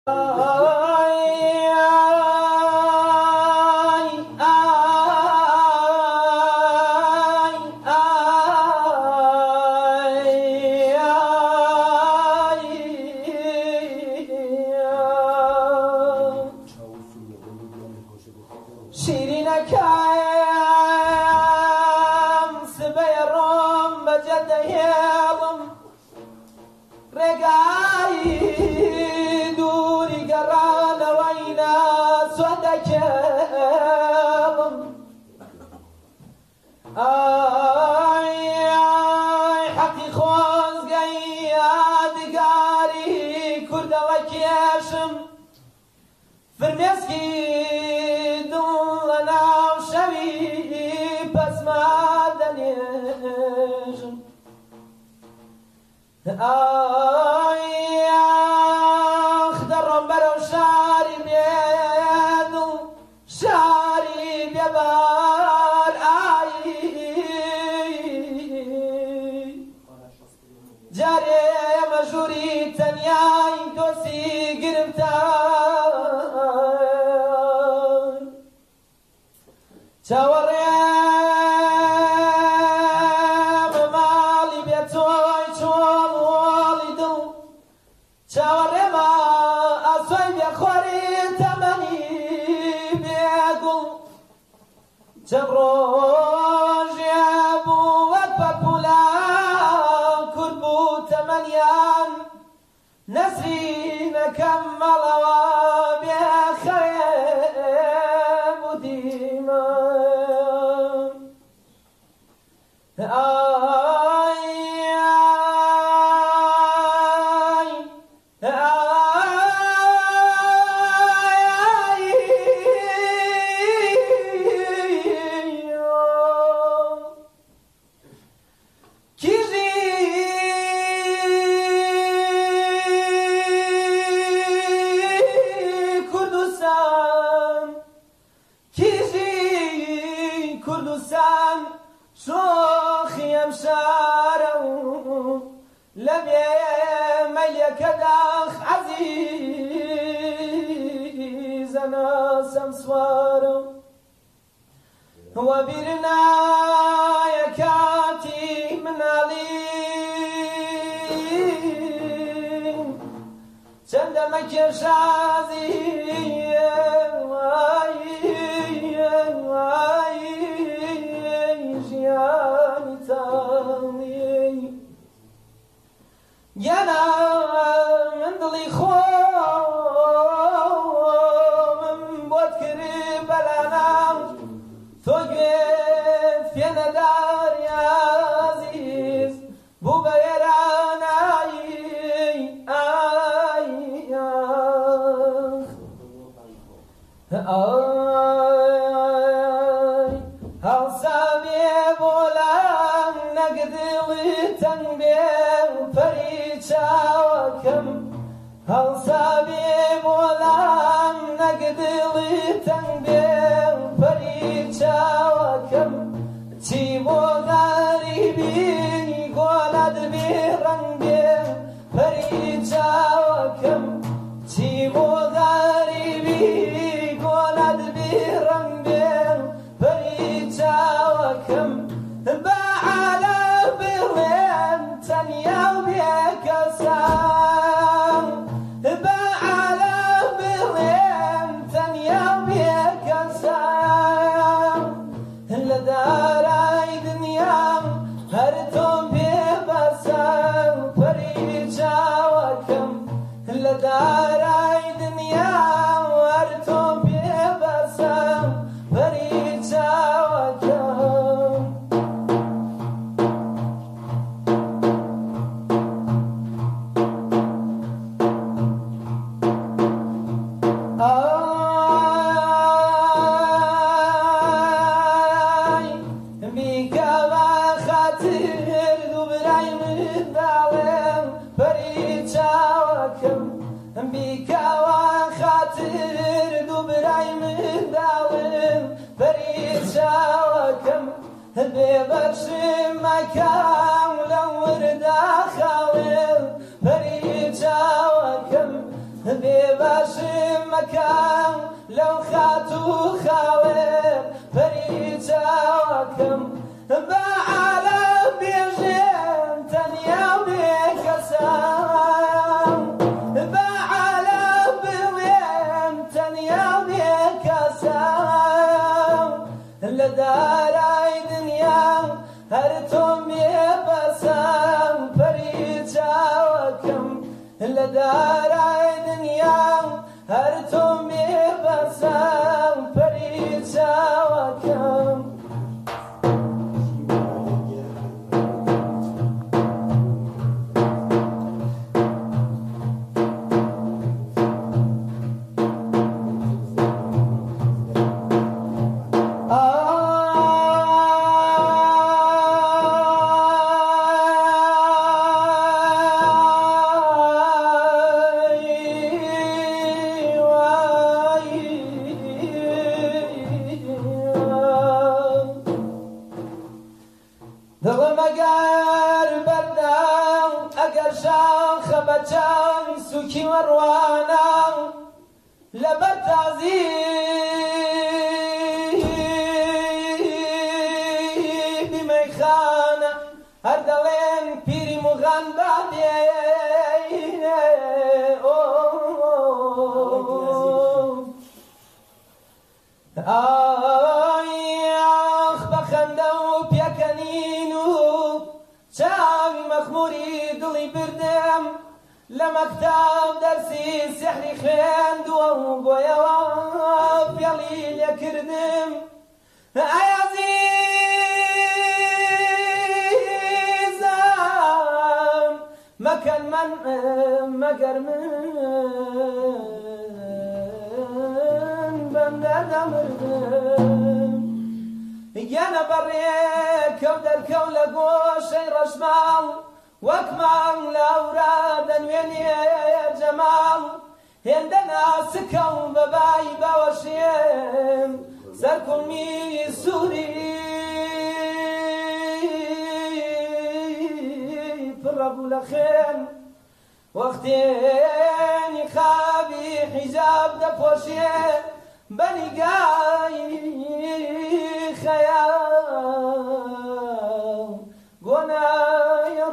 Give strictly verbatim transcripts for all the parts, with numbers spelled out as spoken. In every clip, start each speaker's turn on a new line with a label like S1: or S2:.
S1: Be باشم مەکەم لەو خات و خاوێر پەریچاوەکەم بە عالەم بێژێن تەنیا و بێکەسم بە عالەم بڵێن تەنیا و بێکەسم لە دارای دنیا هەر تۆم بێبەسم پەریچاوەکەم لە دارای دنیا هەر تۆم بێبەسم پەریچاوەکەم دڵم ئەگەر بەردام ئەگەر شاخە بەچەند سووکی وەڕوانە لەبەر تازی بیمەیخانە هەر دەڵێن پیری موغان بابێ ئاخ بەخەندە و پێکەنین و چاوی مەخموری دڵی بردم لە مەکتەب دەرسی سحری خوێندووە و بۆیەوە پێڵی لێکردم ئەیازیزم مەکەن من مەگەر من بەندە دەمردم گیانە بەڕێکە و دەرکەو لە گۆشەی ڕەشماڵ وەک ماڵ لاورا دەنوێنێ جەماڵ هێندە ناسکە و بەبای باوەشێم سەرکوڵمی سووری پڕە بوو لە خێن وەختێنی خابی حیجاب دەپۆشێ بەنیگای خەیاڵ گۆنایە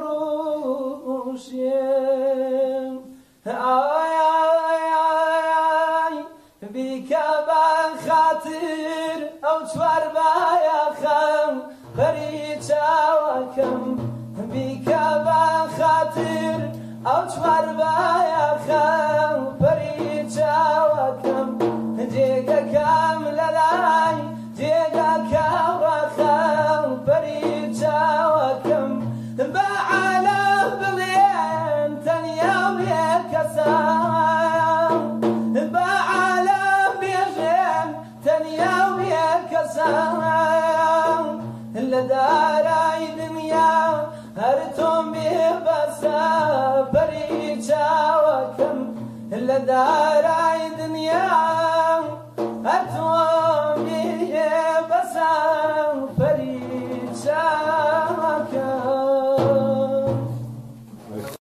S1: ڕووشێم ئای بیکە بە خاتر ئەو چوار بایەخەم پەریچاوەکەم بیکە بە خاتر ئەو چوار بایەخەم پەریچاوەکەم جێگەکەم لەلای جێگەکەوەخەم پەریچاوەکەم بە عالەم بڵێن تەنیا و بێکەسم بە عالەم بێژێن تەنیا و بێکەسم لە دارای دنیا هەر تۆم بێبەسە پەریچاوەکەم لە دارای